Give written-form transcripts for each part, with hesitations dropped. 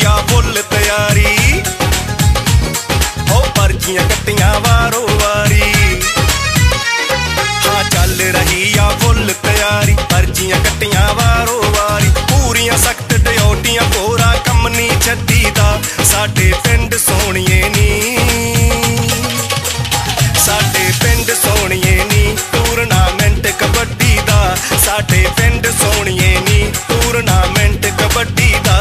आ full तैयारी, हो पर्चियां कट्टियां वारो वारी। हाँ चल रही आ फुल तैयारी, पर्चियां कट्टियां वारो वारी। पूरियां सख्त ड्यूटियां कोरा कम नहीं छड्डी दा साडे पिंड सोहणिए नी, साडे पिंड सोहणिए नी टूरनामेंट कबड्डी दा, साडे पिंड सोहणिए नी टूरनामेंट कबड्डी दा।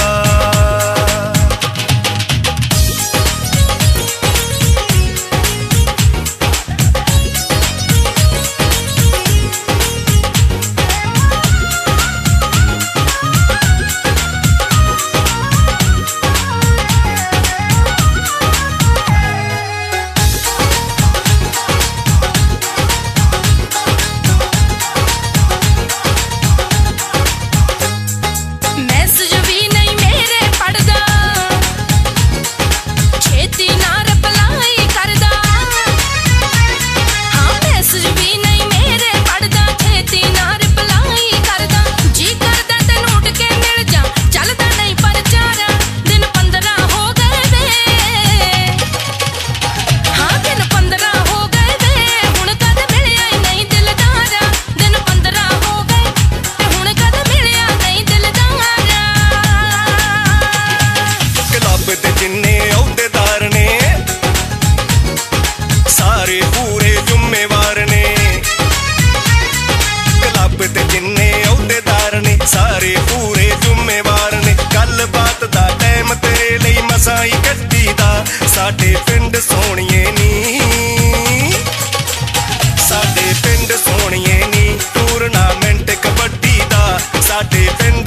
जिन्ने अहुदेदार ने सारे पूरे जुम्मेवार ने, क्लब ते जिन्ने अहुदेदार ने सारे पूरे जुम्मेवार ने। गल बात दा टाइम तेरे लई मसां ही कड्डी दा साडे पिंड सोहणिए नी, साडे पिंड सोहणिए नी टूरनामेंट कबड्डी दा, साडे पिंड